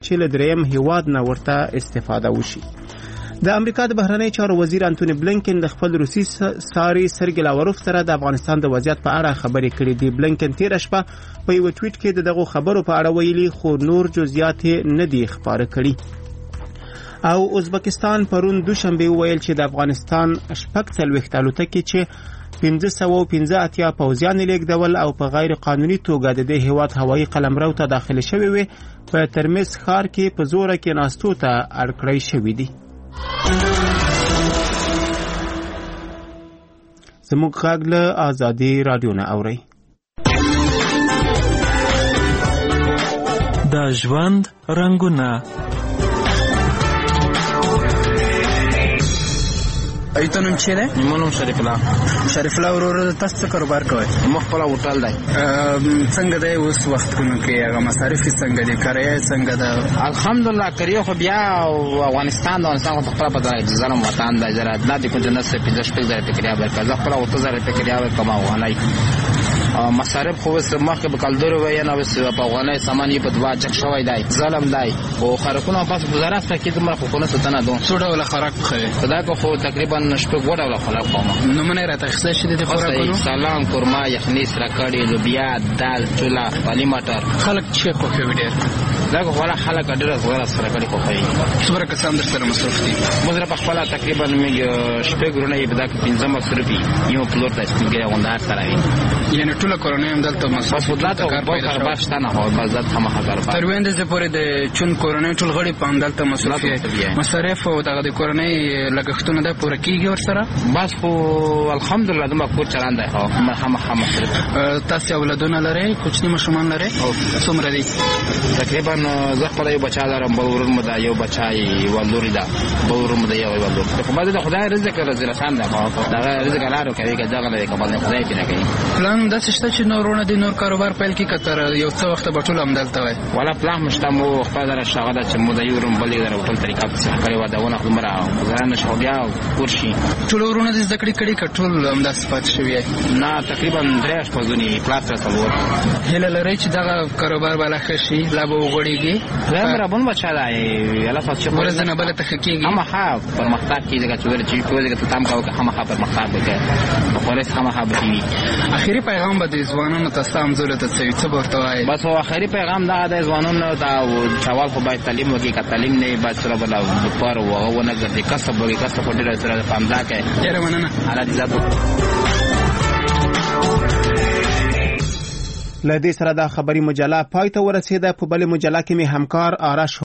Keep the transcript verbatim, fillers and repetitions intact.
چې له دریم هیواد نه ورته استفاده وشي. د امریکا د بهرنی چارو وزیر انټونی بلینکن د خپل روسي ساري سرګي لاوروف سره د افغانستان د وضعیت په اړه خبرې کړې دي. بلینکن تیر شپه په یو ټویټ کې دغه خبرو په اړه ویلي خو نور جزئیات نه دي خبره کړي. او ازبکستان پرون دوشنبه ویل چې د افغانستان شپږ څلوېښت الوتکې چې پنځه سوه پنځه اتیا پوځیان لیږدول او په غیر قانوني توګه د دې هیواد هوایي قلمرو ته داخل شوي وي په ترمز ښار کې په زوره کې ناستو ته اړ کړی شوي دي. زموږ غږ له آزادي راډیو نه اورئ. د ژوند رنګونه ایتو نوم چی دی؟ منم شریف الله. شریف الله ورور تاسو څه کاروبار کوئ؟ مخ خپل هوټل دی. څنګه دی اوس وختونو کې هغه مصارف څنګه دي؟ کرایه څنګه ده؟ الحمدلله کرایه خو بیا افغانستان د افغانستان خو خپل په ځای ځلم وطن دی. زرا د دې کوم جنس په پنځه شپږ زره کرایه ورکړه. زه خپل اوته زره کرایه ورکوم افغانۍ. مصارف خو وس مخکې به کلدور وای نه وس په افغانۍ سامان یې په دوا چک شوی دی. ظلم دی او خرکونه پاس گزارش تا کې زما خو خونه ستنه دوه څو ډول خوراک خوري؟ خدای کو خو تقریبا شپږ ډول خوراک کوم. نمونه راته ښه شي د خوراکونو؟ سلام، قورمه، یخني، سرکړی، لوبیا، دال، چولا، پالي مټر. خلک چې خو کوي ډېر دا خو ولا خلک ډېر زړه سرکړی خو کوي. څومره کسان در سره مصروف دي؟ مزره په خپل تقریبا موږ شپږ ورونه یې بدا کې پنځه مصروف یو پلوټ ته څنګه وندار سره وي. یعنی ټول کورونه هم دلته مصروف دي. کار کاروبار شته نه هو بس ځات هم کاروبار. تر وینځ پورې د چون کورونه ټول غړي په دلته مصروف دي. مصارف او دغه د کورونه لګښتونه د پوره کیږي ور سره؟ بس خو الحمدلله د مکور چلان دی. هو هم هم مصروف. تاسو اولادونه لرئ؟ کوچني ماشومان لرئ؟ څومره دي؟ تقریبا زه خپل یو بچا لرم، بل ورور مده یو بچای ولور ده، بل ورور مده یو ولور. خو بعد د خدای رزق رزق سان ده. دا رزق لارو کوي که دغه نه کوم خدای پیدا کوي. پلان د څه شته چې نورونه د نور کاروبار پیل کی کتر یو څه وخت به ټول هم دلته وای؟ ولا پلان مشته مو خپل در شغله چې مو د یو روم بلې در ټول طریقه څه کړی و دا ونه عمره ځان شو بیا ورشي. ټول ورونه د ذکر کړي کټول هم د صفات شوی نه تقریبا درې پزونی کلاس راځول. هله لري چې دا کاروبار بالا خشي لا به وګړيږي. زمره بون بچا دی یلا فاصله چې ورزنه بل ته حقيقي هم ها پرمختګ کیږي چې ور چې په دې کې تام کاوه هم ها پرمختګ وکړي. په ورس هم ها به اخیری پیغام به د ځوانانو ته سم زولت څه څه ورته وایي؟ بس هو اخیری پیغام دا د ځوانانو دا چوال خو باید تعلیم وکړي. که تعلیم نه باید سره بل پر او نه ګرځي کسب وکړي. کسب په ډېر سره پامدا کوي. ډېر مننه. الله دې زیات لدې سره دا خبري مجله پای ته ورسېده. په بل مجله کې می همکار آرش